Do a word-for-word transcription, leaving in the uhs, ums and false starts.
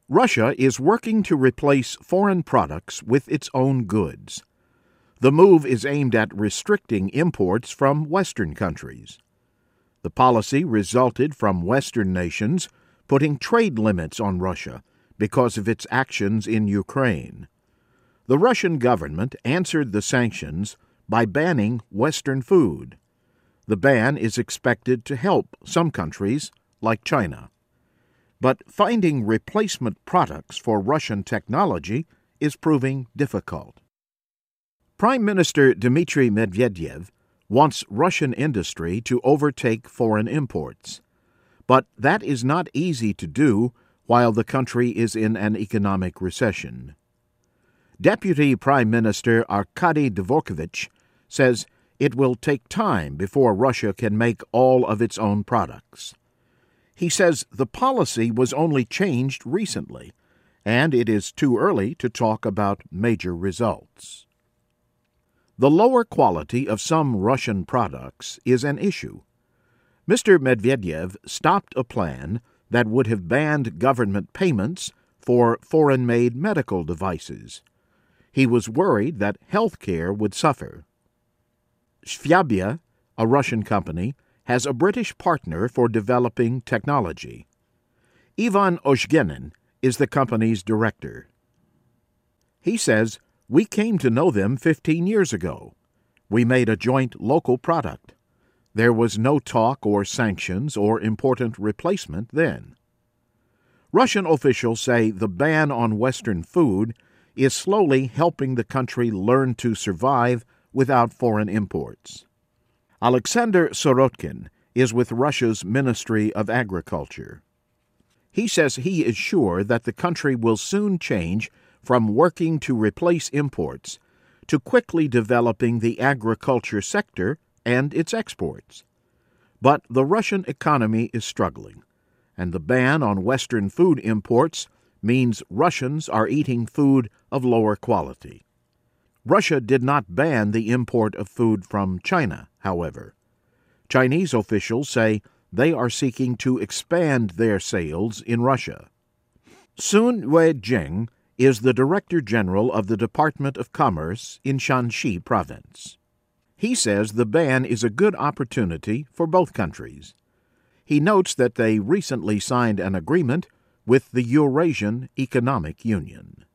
Russia is working to replace foreign products with its own goods. The move is aimed at restricting imports from Western countries. The policy resulted from Western nations putting trade limits on Russia because of its actions in Ukraine. The Russian government answered the sanctions by banning Western food. The ban is expected to help some countries, like China. But finding replacement products for Russian technology is proving difficult. Prime Minister Dmitry Medvedev wants Russian industry to overtake foreign imports. But that is not easy to do while the country is in an economic recession. Deputy Prime Minister Arkady Dvorkovich says it will take time before Russia can make all of its own products. He says the policy was only changed recently, and it is too early to talk about major results. The lower quality of some Russian products is an issue. Mister Medvedev stopped a plan that would have banned government payments for foreign-made medical devices. He was worried that health care would suffer. Svyabia, a Russian company, has a British partner for developing technology. Ivan Ozhgenin is the company's director. He says, "We came to know them fifteen years ago. We made a joint local product. There was no talk or sanctions or important replacement then." Russian officials say the ban on Western food is slowly helping the country learn to survive without foreign imports. Alexander Sorotkin is with Russia's Ministry of Agriculture. He says he is sure that the country will soon change from working to replace imports to quickly developing the agriculture sector and its exports. But the Russian economy is struggling, and the ban on Western food imports means Russians are eating food of lower quality. Russia did not ban the import of food from China, however. Chinese officials say they are seeking to expand their sales in Russia. Sun Weizheng is the Director General of the Department of Commerce in Shanxi Province. He says the ban is a good opportunity for both countries. He notes that they recently signed an agreement with the Eurasian Economic Union.